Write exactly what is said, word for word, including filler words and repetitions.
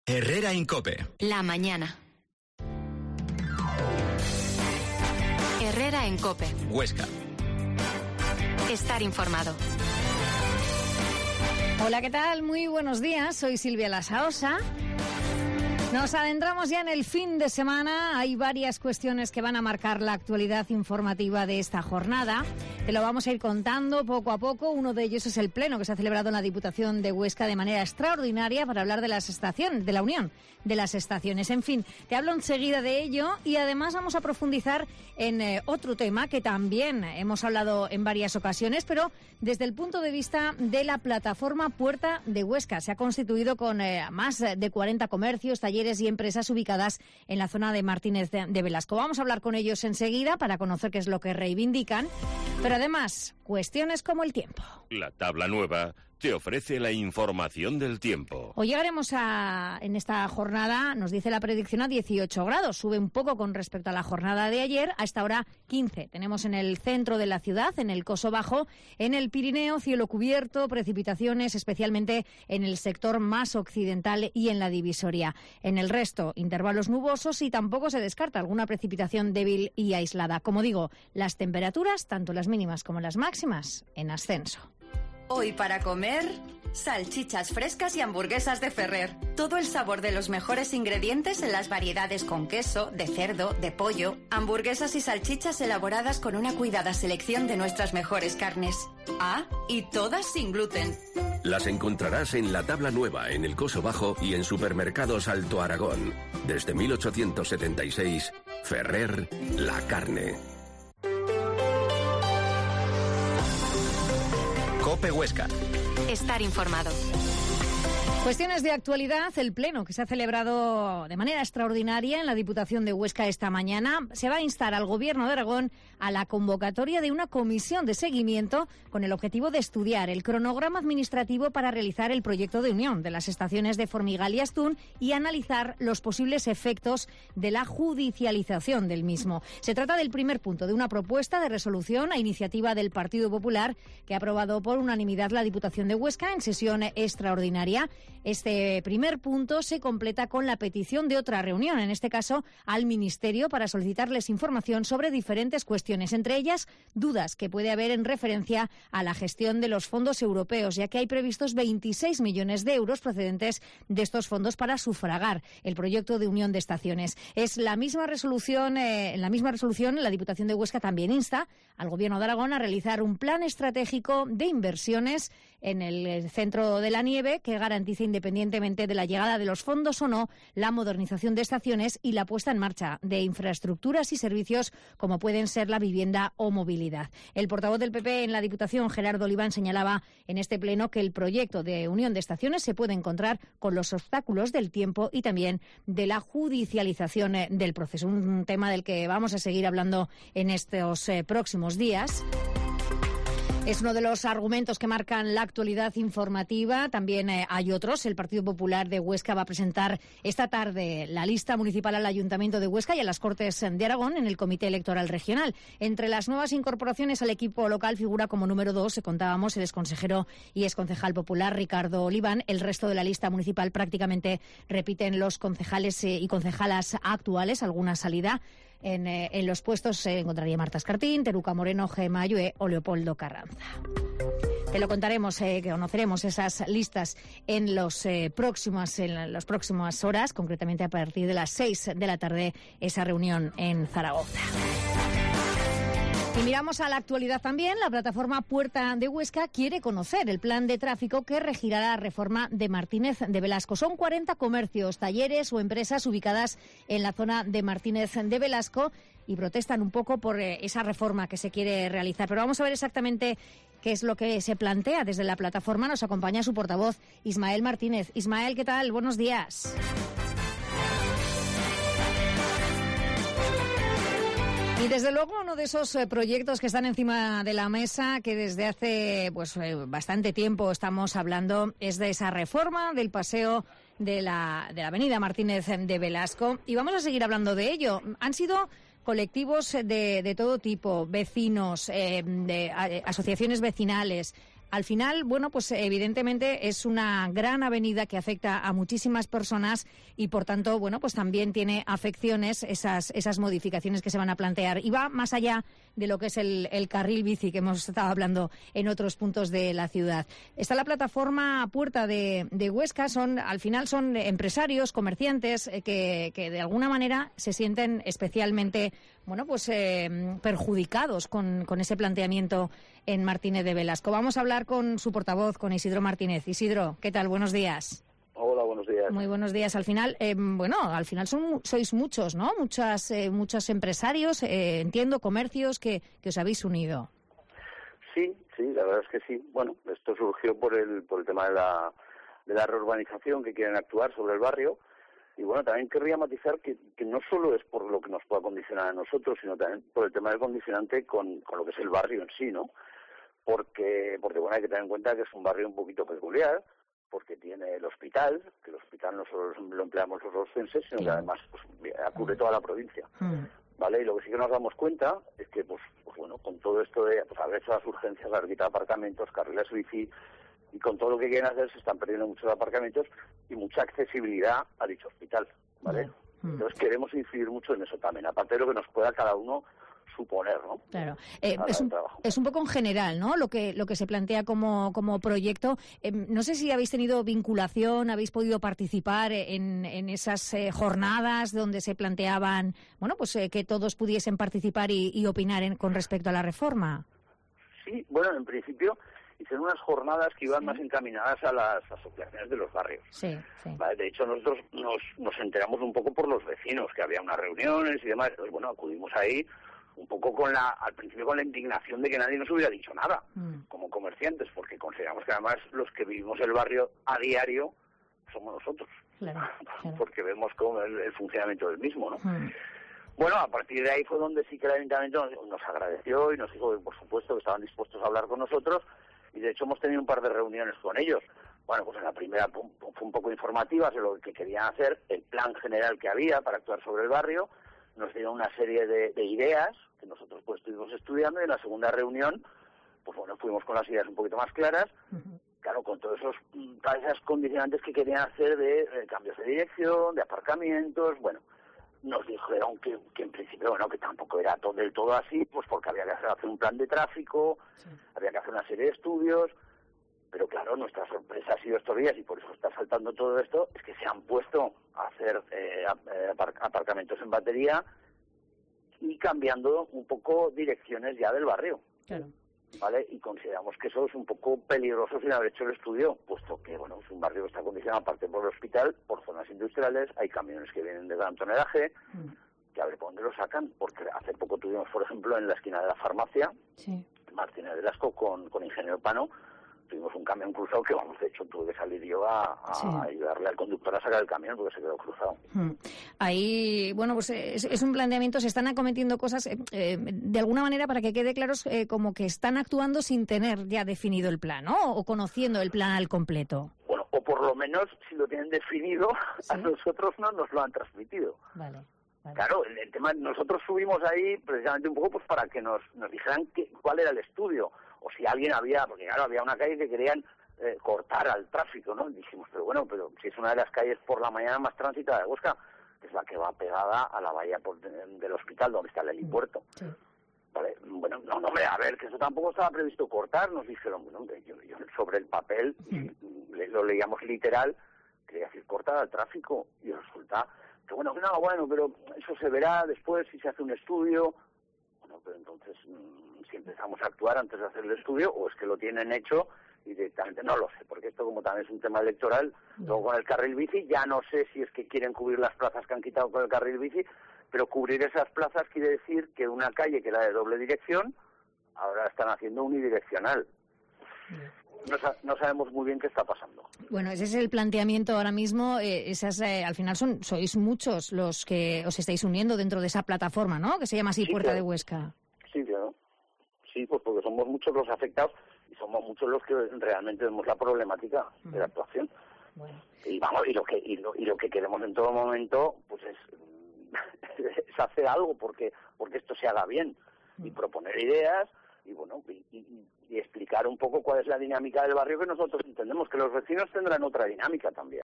Herrera Incope. La mañana. Herrera en Cope. Huesca. Estar informado. Hola, ¿qué tal? Muy buenos días. Soy Silvia Lasaosa. Nos adentramos ya en el fin de semana. Hay varias cuestiones que van a marcar la actualidad informativa de esta jornada. Te lo vamos a ir contando poco a poco. Uno de ellos es el pleno que se ha celebrado en la Diputación de Huesca de manera extraordinaria para hablar de las estaciones, de la unión de las estaciones. En fin, te hablo enseguida de ello y además vamos a profundizar en eh, otro tema que también hemos hablado en varias ocasiones, pero desde el punto de vista de la plataforma Puerta de Huesca. Se ha constituido con eh, más de cuarenta comercios, talleres y empresas ubicadas en la zona de Martínez de, de Velasco. Vamos a hablar con ellos enseguida para conocer qué es lo que reivindican, pero además, cuestiones como el tiempo. La tabla nueva te ofrece la información del tiempo. Hoy llegaremos a, en esta jornada, nos dice la predicción, a dieciocho grados. Sube un poco con respecto a la jornada de ayer, a esta hora quince. Tenemos en el centro de la ciudad, en el Coso Bajo, en el Pirineo, cielo cubierto, precipitaciones, especialmente en el sector más occidental y en la divisoria. En el resto, intervalos nubosos y tampoco se descarta alguna precipitación débil y aislada. Como digo, las temperaturas, tanto las mínimas como las máximas, en ascenso. Hoy para comer, salchichas frescas y hamburguesas de Ferrer. Todo el sabor de los mejores ingredientes en las variedades con queso, de cerdo, de pollo. Hamburguesas y salchichas elaboradas con una cuidada selección de nuestras mejores carnes. Ah, y todas sin gluten. Las encontrarás en la tabla nueva, en el Coso Bajo y en supermercados Alto Aragón. Desde mil ochocientos setenta y seis, Ferrer, la carne. Cope Huesca. Estar informado. Cuestiones de actualidad. El pleno que se ha celebrado de manera extraordinaria en la Diputación de Huesca esta mañana se va a instar al Gobierno de Aragón a la convocatoria de una comisión de seguimiento con el objetivo de estudiar el cronograma administrativo para realizar el proyecto de unión de las estaciones de Formigal y Astún y analizar los posibles efectos de la judicialización del mismo. Se trata del primer punto de una propuesta de resolución a iniciativa del Partido Popular que ha aprobado por unanimidad la Diputación de Huesca en sesión extraordinaria. Este primer punto se completa con la petición de otra reunión, en este caso al Ministerio, para solicitarles información sobre diferentes cuestiones, entre ellas dudas que puede haber en referencia a la gestión de los fondos europeos, ya que hay previstos veintiséis millones de euros procedentes de estos fondos para sufragar el proyecto de unión de estaciones. Es la misma resolución, eh, en la misma resolución, la Diputación de Huesca también insta al Gobierno de Aragón a realizar un plan estratégico de inversiones en el centro de la nieve que garantice, independientemente de la llegada de los fondos o no, la modernización de estaciones y la puesta en marcha de infraestructuras y servicios como pueden ser la vivienda o movilidad. El portavoz del P P en la Diputación, Gerardo Oliván, señalaba en este pleno que el proyecto de unión de estaciones se puede encontrar con los obstáculos del tiempo y también de la judicialización del proceso. Un tema del que vamos a seguir hablando en estos eh, próximos días. Es uno de los argumentos que marcan la actualidad informativa. También eh, hay otros. El Partido Popular de Huesca va a presentar esta tarde la lista municipal al Ayuntamiento de Huesca y a las Cortes de Aragón en el Comité Electoral Regional. Entre las nuevas incorporaciones al equipo local figura como número dos, contábamos, el exconsejero y exconcejal popular Ricardo Oliván. El resto de la lista municipal prácticamente repiten los concejales eh, y concejalas actuales, alguna salida. En, eh, en los puestos se encontraría Marta Escartín, Teruca Moreno, Gemma Ayue o Leopoldo Carranza. Te lo contaremos, eh, que conoceremos esas listas en los eh, próximos, en las próximas horas, concretamente a partir de las seis de la tarde, esa reunión en Zaragoza. Y miramos a la actualidad también. La plataforma Puerta de Huesca quiere conocer el plan de tráfico que regirá la reforma de Martínez de Velasco. Son cuarenta comercios, talleres o empresas ubicadas en la zona de Martínez de Velasco y protestan un poco por eh, esa reforma que se quiere realizar. Pero vamos a ver exactamente qué es lo que se plantea desde la plataforma. Nos acompaña su portavoz, Ismael Martínez. Ismael, ¿qué tal? Buenos días. Y desde luego uno de esos eh, proyectos que están encima de la mesa, que desde hace pues eh, bastante tiempo estamos hablando, es de esa reforma del paseo de la, de la avenida Martínez de Velasco. Y vamos a seguir hablando de ello. Han sido colectivos de, de todo tipo, vecinos, eh, de a, asociaciones vecinales, Al final, bueno, pues evidentemente es una gran avenida que afecta a muchísimas personas y, por tanto, bueno, pues también tiene afecciones esas esas modificaciones que se van a plantear. Y va más allá de lo que es el, el carril bici que hemos estado hablando en otros puntos de la ciudad. Está la plataforma Puerta de, de Huesca. Son, al final son empresarios, comerciantes eh, que, que de alguna manera se sienten especialmente, bueno, pues eh, perjudicados con, con ese planteamiento en Martínez de Velasco. Vamos a hablar con su portavoz, con Isidro Martínez. Isidro, ¿qué tal? Buenos días. Hola, buenos días. Muy buenos días. Al final, eh, bueno, al final son sois muchos, ¿no? Muchas, eh, muchos empresarios, eh, entiendo, comercios que, que os habéis unido. Sí, sí, la verdad es que sí. Bueno, esto surgió por el por el tema de la de la reurbanización que quieren actuar sobre el barrio. Y bueno, también querría matizar que, que no solo es por lo que nos pueda condicionar a nosotros, sino también por el tema del condicionante con, con lo que es el barrio en sí, ¿no? Porque, porque bueno, hay que tener en cuenta que es un barrio un poquito peculiar, porque tiene el hospital, que el hospital no solo lo empleamos los oscenses, sino que además pues, cubre toda la provincia, mm. ¿vale? Y lo que sí que nos damos cuenta es que, pues, pues bueno, con todo esto de pues, haber hecho las urgencias, haber quitado aparcamientos, carriles bici, y con todo lo que quieren hacer se están perdiendo muchos aparcamientos y mucha accesibilidad a dicho hospital, ¿vale? Mm. Entonces queremos incidir mucho en eso también, aparte de lo que nos pueda cada uno suponer, ¿no? Claro. Eh, es, un, es un poco en general, ¿no? Lo que lo que se plantea como como proyecto. Eh, no sé si habéis tenido vinculación, habéis podido participar en, en esas eh, jornadas donde se planteaban, bueno, pues eh, que todos pudiesen participar y, y opinar en, con respecto a la reforma. Sí, bueno, en principio hicieron unas jornadas que iban sí. más encaminadas a las asociaciones de los barrios. Sí, sí. ¿Vale? De hecho, nosotros nos, nos enteramos un poco por los vecinos, que había unas reuniones y demás. Y bueno, acudimos ahí un poco con la, al principio con la indignación de que nadie nos hubiera dicho nada, mm. como comerciantes, porque consideramos que además los que vivimos el barrio a diario somos nosotros, claro, claro. porque vemos cómo el, el funcionamiento del mismo, ¿no? Mm. Bueno, a partir de ahí fue donde sí que el ayuntamiento nos, nos agradeció y nos dijo que, por supuesto, que estaban dispuestos a hablar con nosotros, y de hecho hemos tenido un par de reuniones con ellos. Bueno, pues en la primera fue un poco informativa sobre lo que querían hacer, el plan general que había para actuar sobre el barrio. Nos dieron una serie de, de ideas que nosotros pues estuvimos estudiando, y en la segunda reunión, pues bueno, fuimos con las ideas un poquito más claras, uh-huh. claro, con todos esos, todas esas condicionantes que querían hacer de eh, cambios de dirección, de aparcamientos, bueno, nos dijeron que, que en principio, bueno, que tampoco era todo, del todo así, pues porque había que hacer, hacer un plan de tráfico, sí. había que hacer una serie de estudios, pero claro, nuestra sorpresa ha sido estos días, y por eso está saltando todo esto, es que se han puesto a hacer eh, aparcamentos en batería y cambiando un poco direcciones ya del barrio. Claro. ¿Vale? Y consideramos que eso es un poco peligroso sin haber hecho el estudio, puesto que, bueno, es un barrio que está condicionado aparte por el hospital, por zonas industriales, hay camiones que vienen de gran tonelaje, mm. que a ver por dónde lo sacan, porque hace poco tuvimos, por ejemplo, en la esquina de la farmacia, sí. Martínez de Velasco con, con Ingeniero Pano, tuvimos un camión cruzado que, vamos, de hecho tuve que salir yo a, a sí. ayudarle al conductor a sacar el camión porque se quedó cruzado. Hmm. Ahí, bueno, pues es, es un planteamiento, se están acometiendo cosas, eh, eh, de alguna manera, para que quede claro, eh, como que están actuando sin tener ya definido el plan, ¿no? O conociendo el plan al completo. Bueno, o por lo menos, si lo tienen definido, ¿sí? a nosotros no nos lo han transmitido. Vale. Vale. Claro, el, el tema, nosotros subimos ahí precisamente un poco pues para que nos, nos dijeran que, cuál era el estudio, o si alguien había, porque claro, había una calle que querían eh, cortar al tráfico, ¿no? Dijimos, pero bueno, pero si es una de las calles por la mañana más transitada de Huesca, que es la que va pegada a la bahía por, de, del hospital donde está el helipuerto. Sí. Vale, bueno, no, no, a ver, que eso tampoco estaba previsto cortar, nos dijeron, bueno, yo, yo sobre el papel, sí. lo leíamos literal, quería decir cortar al tráfico, y resulta que bueno, que no, bueno, pero eso se verá después si se hace un estudio. Bueno, pero entonces, si empezamos a actuar antes de hacer el estudio, o es que lo tienen hecho y directamente no lo sé, porque esto como también es un tema electoral, luego con el carril bici, ya no sé si es que quieren cubrir las plazas que han quitado con el carril bici, pero cubrir esas plazas quiere decir que una calle que era de doble dirección, ahora están haciendo unidireccional. No, no sabemos muy bien qué está pasando. Bueno, ese es el planteamiento ahora mismo. Eh, esas, eh, al final son sois muchos los que os estáis uniendo dentro de esa plataforma, ¿no? Que se llama así sí, Puerta claro. de Huesca. Sí, claro. Sí, pues porque somos muchos los afectados y somos muchos los que realmente vemos la problemática uh-huh. de la actuación. Bueno. Y vamos, y lo que y lo, y lo que queremos en todo momento, pues es, es hacer algo porque porque esto se haga bien uh-huh. y proponer ideas y bueno, y, y, y explicar un poco cuál es la dinámica del barrio, que nosotros entendemos que los vecinos tendrán otra dinámica también.